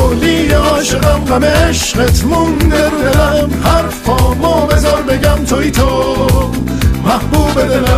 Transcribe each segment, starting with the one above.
کلی عاشقم، غم عشقت مونده رو دلم، حرفامو بذار بگم توی تو محبوب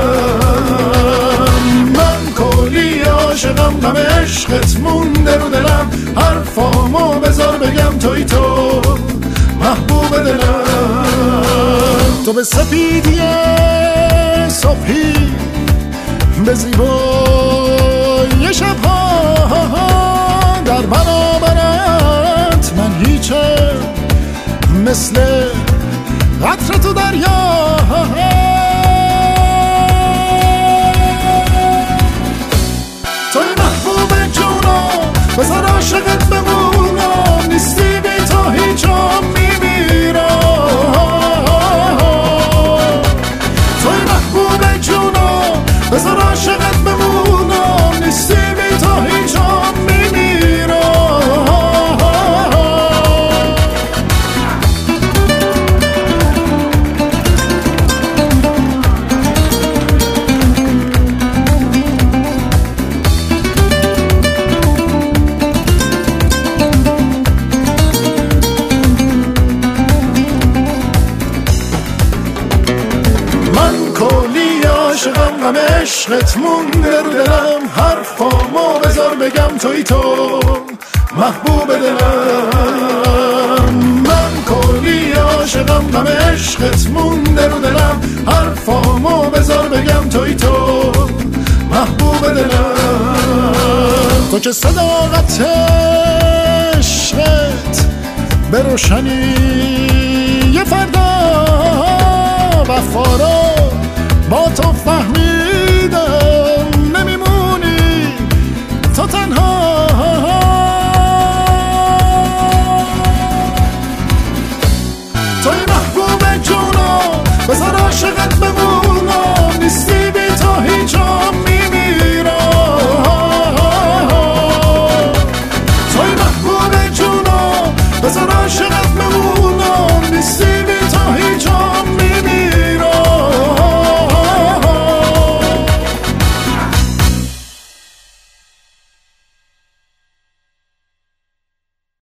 دلم. من کلی عاشقم، غم عشقت مونده رو دلم، حرفامو بذار بگم توی تو محبوب دلم. تو به سپیدی صبحی، به زیبای شبها، در برابرت من هیچم، مثل قطره تو دریا. توی محبوب جونم، بذار عاشقت بمونم، نیستی بی تو هیچم میمیرم. توی محبوب جونم، بذار عاشقت بمونم، نیستی بی تو هیچم میمیرم. غم عشقت مونده رو دلم، حرفامو بذار بگم توی تو محبوب دلم. من کلی عاشقم، غم عشقت مونده رو دلم، حرفامو بذار بگم توی تو محبوب دلم. تو که صداقت عشقت به روشنی یه فردا، وفا رو با تو فهمی